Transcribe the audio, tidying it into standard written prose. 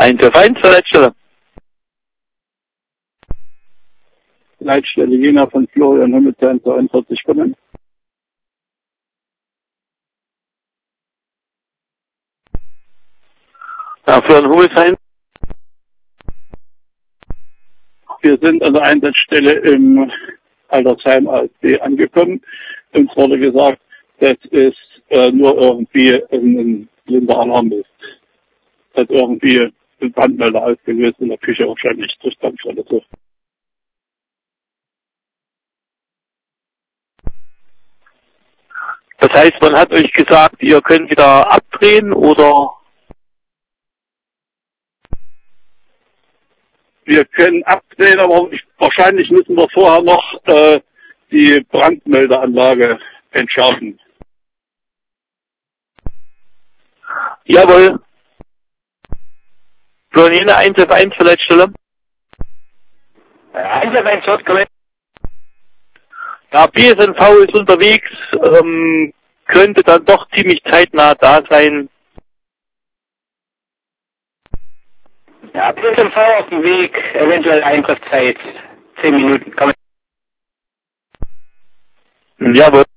151 zur Leitstelle. Leitstelle Jena von Florian Himmelstein zu 41 kommen. Ja, Florian Himmelstein. Wir sind an der Einsatzstelle im Altersheim ASB angekommen. Uns wurde gesagt, dass es nur irgendwie ein blinder Alarm ist. Hat irgendwie ein Brandmelder ausgelöst in der Küche wahrscheinlich durch Dampf oder so. Das heißt, man hat euch gesagt, ihr könnt wieder abdrehen oder? Wir können abdrehen, aber wahrscheinlich müssen wir vorher noch die Brandmeldeanlage entschärfen. Jawohl. Florian Jena 151 zur Leitstelle. 151 dort, komm. Ja, BSNV ist unterwegs, könnte dann doch ziemlich zeitnah da sein. Ja, BSMV auf dem Weg, eventuell Eintrittzeit 10 Minuten, komm. Jawohl.